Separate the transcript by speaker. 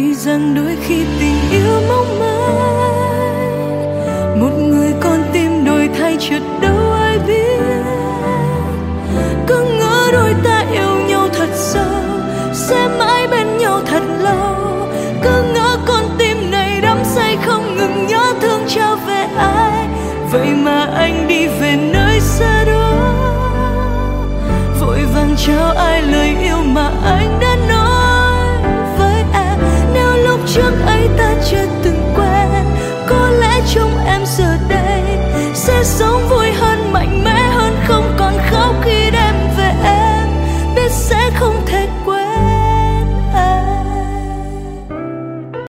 Speaker 1: Vì rằng đôi khi tình yêu mong manh, một người con tim đổi thay chợt đâu ai biết. Cứ ngỡ đôi ta yêu nhau thật sâu, sẽ mãi bên nhau thật lâu. Cứ ngỡ con tim này đắm say không ngừng nhớ thương trao về ai. Vậy mà anh đi về nơi xa đó, vội vàng trao ai lời